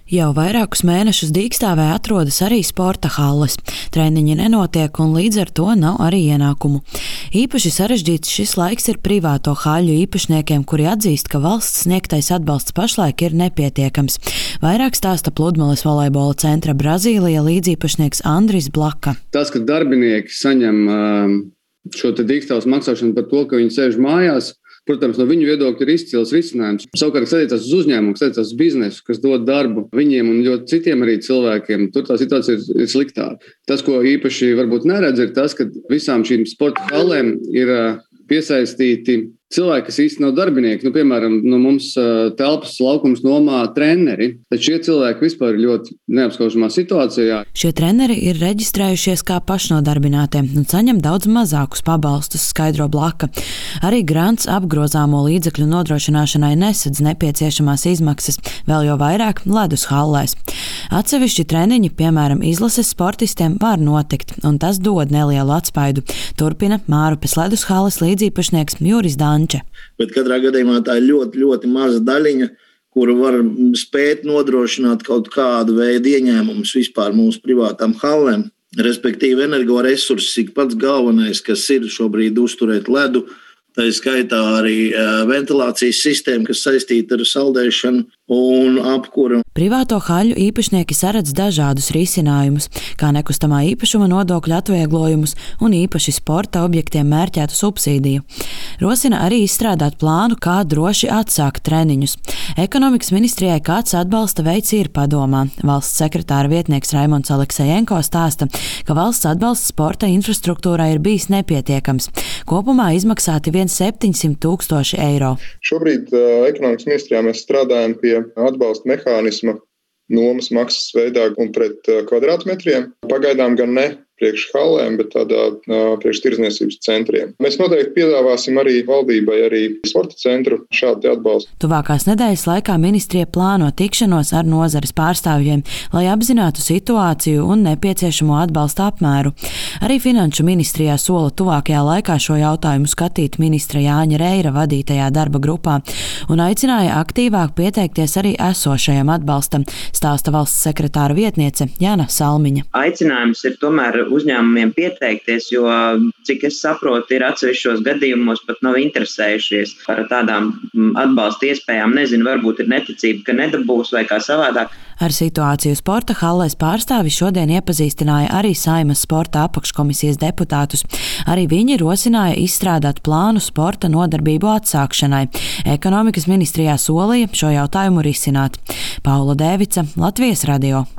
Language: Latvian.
Jau vairākus mēnešus Dīkstāvē atrodas arī sporta halles. Treniņi nenotiek un līdz ar to nav arī ienākumu. Īpaši sarežģīts šis laiks ir privāto haļu īpašniekiem, kuri atzīst, ka valsts sniegtais atbalsts pašlaik ir nepietiekams. Vairāk stāsta Pludmales volejbola centra Brazīlija līdzīpašnieks Andris Blaka. Tas, ka darbinieki saņem šo te Dīkstāvas maksāšanu par to, ka viņi sēž mājās, protams, no viņu viedokļa ir izcils risinājums. Savukārt, kas attiecas uz uzņēmumu, kas attiecas uz biznesu, kas dod darbu viņiem un ļoti citiem arī cilvēkiem, tur tā situācija ir sliktāka. Tas, ko īpaši varbūt neredz, ir tas, ka visām šīm sporta hallēm ir piesaistīti cilvēki, kas īsti nav darbinieki. Piemēram, mums telpas laukums nomā treneri, tad šie cilvēki vispār ir ļoti neapskaužamā situācijā. Šie treneri ir reģistrējušies kā pašnodarbinātie un saņem daudz mazākus pabalstus, skaidro Blaka. Arī grants apgrozāmo līdzekļu nodrošināšanai nesedz nepieciešamās izmaksas, vēl jo vairāk ledus hallēs. Atsevišķi treniņi, piemēram, izlases sportistiem, var notikt, un tas dod nelielu atspaidu. Turpina Mārupes ledus halles līdzīpašnieks Juris Danče. Bet katrā gadījumā tā ir ļoti, ļoti maza daļiņa, kuru var spēt nodrošināt kaut kādu veidu ieņēmumus vispār mūsu privātām hallēm. Respektīvi energoresursi ir pats galvenais, kas ir šobrīd uzturēt ledu. Tā ir skaitā arī ventilācijas sistēma, kas saistīta ar saldēšanu un apkuru. Privāto haļu īpašnieki saredz dažādus risinājumus, kā nekustamā īpašuma nodokļa atvieglojumus un īpaši sporta objektiem mērķētu subsīdiju. Rosina arī izstrādāt plānu, kā droši atsākt treniņus. Ekonomikas ministrijai kāds atbalsta veids ir padomā. Valsts sekretāra vietnieks Raimonds Aleksejenko stāsta, ka valsts atbalsts sporta infrastruktūrai ir bijis nepietiekams. Kopumā izmaksāti 700 000 eiro. Šobrīd ekonomikas ministrijā mēs strādājam pie atbalsta mehānisma nomas maksas veidā un pret kvadrātmetriem. Pagaidām gan ne priekš hallēm, bet tādā priekš tirdzniecības centriem. Mēs noteikti piedāvāsim arī valdībai, arī sporta centru šādu atbalstu. Tuvākās nedēļas laikā ministrija plāno tikšanos ar nozares pārstāvjiem, lai apzinātu situāciju un nepieciešamo atbalsta apmēru. Arī Finanšu ministrijā sola tuvākajā laikā šo jautājumu skatīt ministra Jāņa Reira vadītajā darba grupā un aicināja aktīvāk pieteikties arī esošajam atbalstam, stāsta valsts sekretāra vietniece Jana Salmiņa. Aicinājums ir tomēr uzņēmumiem pieteikties, jo, cik es saprotu, ir atsevišķos gadījumos pat nav interesējušies par tādām atbalsta iespējām. Nezinu, varbūt ir neticība, ka nedabūs vai kā savādāk. Ar situāciju sporta hallēs pārstāvi šodien iepazīstināja arī Saeimas sporta apakškomisijas deputātus. Arī viņi rosināja izstrādāt plānu sporta nodarbību atsākšanai. Ekonomikas ministrijā solīja šo jautājumu risināt. Paula Dēvica, Latvijas radio.